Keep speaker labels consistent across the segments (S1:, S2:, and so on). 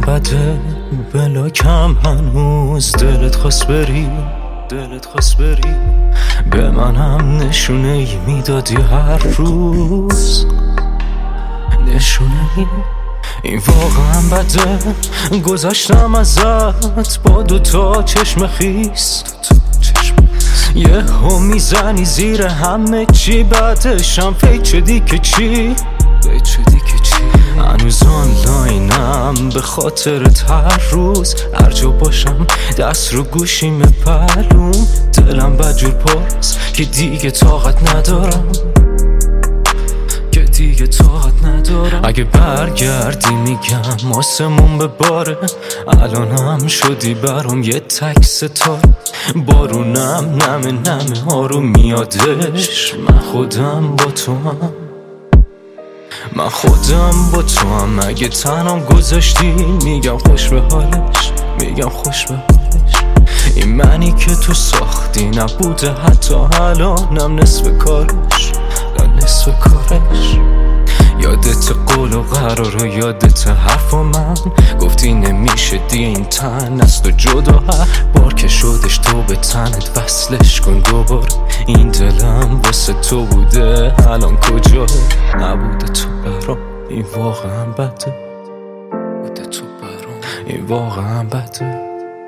S1: بده بلاکم هنوز دلت خواست بری به منم نشونه ای میدادی هر روز نشونه ای. این واقعا بده گذاشتم ازت با دوتا چشم خیس یه هم میزنی زیر همه چی بعدشم فکر شدی که چی هنوز آنلاینم به خاطرت هر روز هر جا باشم دست رو گوشیم پلوم دلم بدجور پرست که دیگه طاقت ندارم اگه برگردی میگم آسمون به باره الانم شدی برام یه تک ستاره بارونم نمه آروم میادش من خودم با تو هم اگه تنم گذاشتی میگم خوش به حالش این منی که تو ساختی نبوده حتی الانم نصف کارش یادت قول و قرار و یادت حرف و من گفتی نمیشه دیگه این تن است و جدا هر بار که شدش تو به تنت وصلش کن دوباره این دلم واسه تو بوده الان کجا نبوده تو برام این واقعا بده این واقعا بده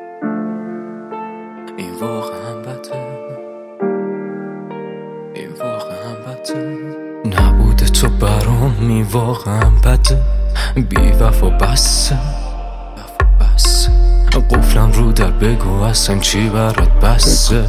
S1: نبوده تو برام می واقعا بده بی وفا بسه قفلم رو در بگو اصلا چی برات بسه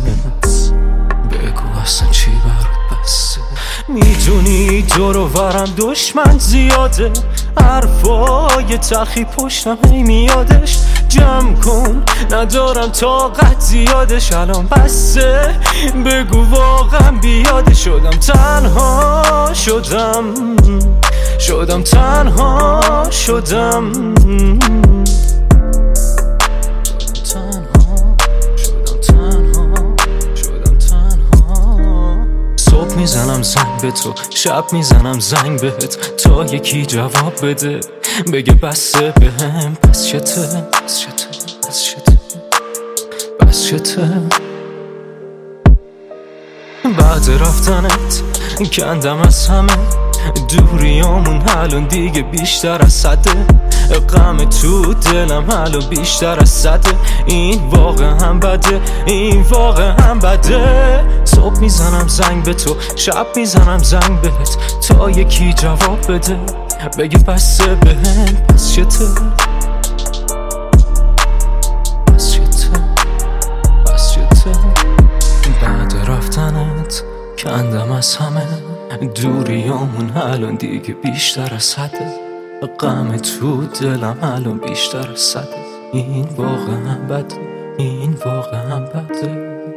S1: میدونی دور و برم دشمن زیاده حرفای تلخی پشتم هی میادش جمع کن ندارم طاقت زیادش الان بسه بگو واقعا بیاده شدم صبح میزنم زنگ به تو شب میزنم زنگ بهت تا یکی جواب بده بگه بسه بهم پس چته بعد رفتنت کندم از همه دوریامون الان دیگه بیشتر از صده غم تو دلم الان بیشتر از صده این واقعا بده صبح میزنم زنگ به تو شب میزنم زنگ بهت تا یکی جواب بده بگه بسه بهم پس چته بعد رفتنت کندم از همه دوریامون الان دیگه بیشتر از حده غم تو دلم الان بیشتر از صده این واقعا بده